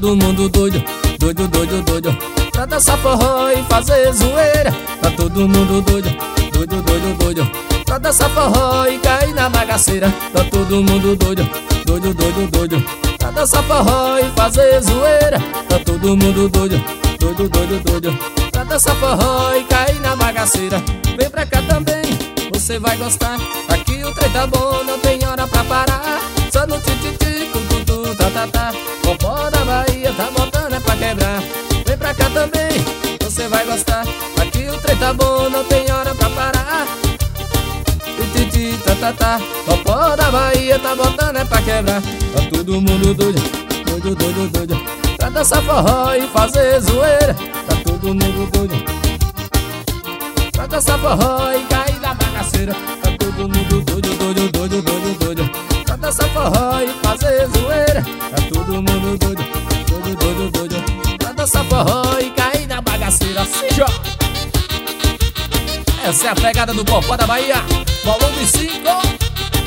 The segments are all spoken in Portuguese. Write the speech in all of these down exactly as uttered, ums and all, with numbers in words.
todo mundo doido, doido, doido, doido, pra dançar forró e fazer zoeira. Tá todo mundo doido, doido, doido, doido, pra dançar forró e cair na bagaceira. Tá todo mundo doido, doido, doido, doido, pra dançar forró e fazer zoeira. Tá todo mundo doido, doido, doido, doido, pra dançar forró e cair na bagaceira. Vem pra cá também, você vai gostar. Aqui o trem tá bom, não tem hora pra parar. Só no tititi, tututu, tá, tá, tá. Popó da Bahia tá botando é pra quebrar. Vem pra cá também, você vai gostar. Aqui o trem tá bom, não tem hora pra parar. Tititi, tá, tá, tá. Popó da Bahia tá botando é pra quebrar. Tá todo mundo doido, doido, doido, doido, pra dançar forró e fazer zoeira. Tá todo mundo doido, pra dançar forró e cair na bagaceira. Tá todo mundo doido, doido, doido, doido, doido, pra dançar forró e fazer zoeira. Tá todo mundo doido, doido, doido, doido, pra dançar forró e cair na bagaceira. Assim, ó. Essa é a pegada do Popó da Bahia, volume cinco.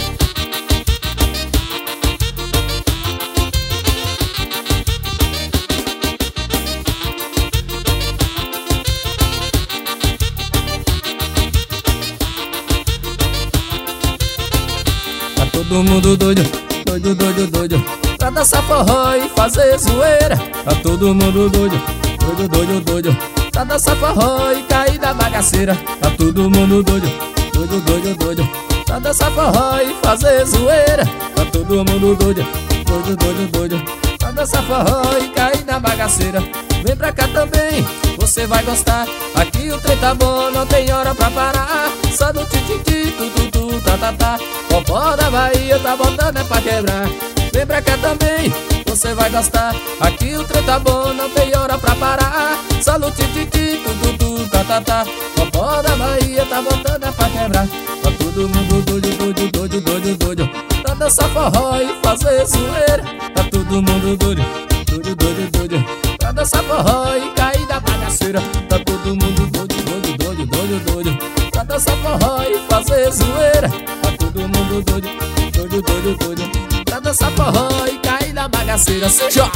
Todo mundo doido, doido, doido, doido, pra dançar forró e fazer zoeira. Tá todo mundo doido, doido, doido, doido, pra dançar forró e cair da bagaceira. Tá todo mundo doido, doido, doido, doido, pra dançar forró e fazer zoeira. Tá todo mundo doido, doido, doido, doido, pra dançar forró e cair na bagaceira. Vem pra cá também, você vai gostar. Aqui o trem tá bom, não tem hora pra parar. Só no tititi, tututu, tá, tá, tá. Popó da Bahia tá botando é pra quebrar. Vem pra cá também, você vai gostar. Aqui o trem tá bom, não tem hora pra parar. Só no tititi, tututu, tá, tá, tá. Popó da Bahia tá botando é pra quebrar. Tá todo mundo doido, doido, doido, doido, doido, pra dançar forró e fazer zoeira. Tá todo mundo doido, doido, doido, doido, pra dançar forró e cair da bagaceira. Tá todo mundo doido, doido, doido, doido, doido, pra dançar forró e fazer zoeira. Tá todo mundo doido, doido, doido, doido, pra dançar forró e cair na bagaceira. Se joga!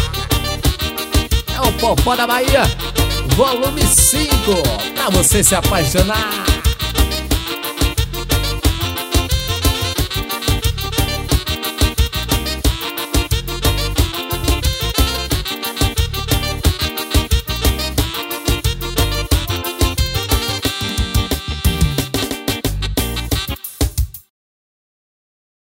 É o Popó da Bahia, volume cinco, pra você se apaixonar.